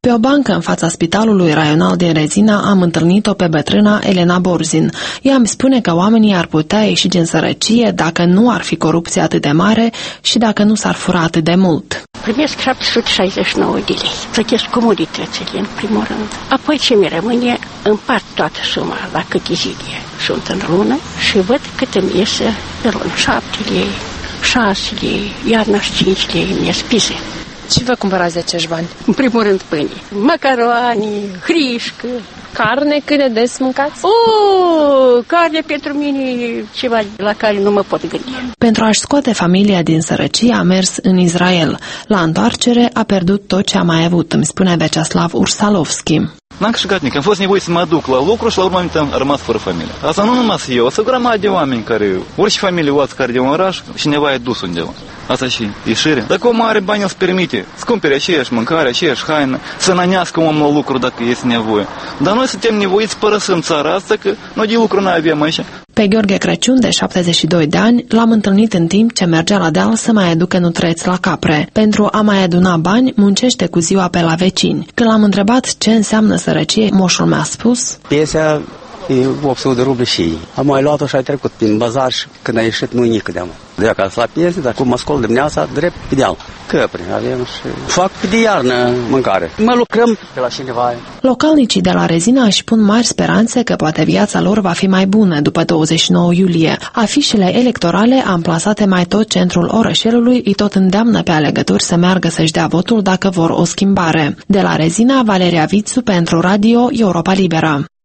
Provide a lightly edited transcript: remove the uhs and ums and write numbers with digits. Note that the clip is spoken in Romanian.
Pe o bancă în fața spitalului raional din Rezina am întâlnit-o pe bătrâna Elena Borzin. Ea îmi spune că oamenii ar putea ieși din sărăcie dacă nu ar fi corupție atât de mare și dacă nu s-ar fura atât de mult. Primesc 769 de lei. Plătesc comunitățile, în primul rând. Apoi ce mi rămâne, împart toată suma la câte zile sunt în lună și văd cât îmi iese pe lună. 7 lei, 6 lei, iarna 5 lei mi-e spise. Ce vă cumpărați de acești bani? În primul rând pâine, macaroni, hrișcă. Carne, cât de des mâncați? Carne pentru mine ceva la care nu mă pot gândi. Pentru a-și scoate familia din sărăcie a mers în Israel. La întoarcere a pierdut tot ce a mai avut, îmi spune Vyacheslav Ursalovski. N-am câștigat nimic. Am fost nevoit să mă duc la lucru și la urmă am rămas fără familie. Asta nu numai eu, sunt o grămadă de oameni care, orice familie luați care de un oraș, cineva e dus undeva. Asta și ieșire. Dacă omul are bani, îți permite să cumpere aceeași mâncare, aceeași haină, să nănească omul la lucru dacă este nevoie. Dar noi suntem nevoiți să părăsăm țara asta, că noi de lucru nu avem aici. Pe Gheorghe Crăciun, de 72 de ani, l-am întâlnit în timp ce mergea la deal să mai aducă nutreți la capre. Pentru a mai aduna bani, muncește cu ziua pe la vecini. Când l-am întrebat ce înseamnă sărăcie, moșul mi-a spus: Piesa e 800 de rubli și am mai luat-o și ai trecut prin bazar și când a ieșit nu-i nică de-am. De acasă la piese, dar cum mă scol dimineața, drept pe deal. Căpri avem și fac de iarnă mâncare. Mă lucrăm pe la cineva. Localnicii de la Rezina își pun mari speranțe că poate viața lor va fi mai bună după 29 iulie. Afișele electorale amplasate mai tot centrul orășelului îi tot îndeamnă pe alegători să meargă să-și dea votul dacă vor o schimbare. De la Rezina, Valeria Vițu pentru Radio Europa Liberă.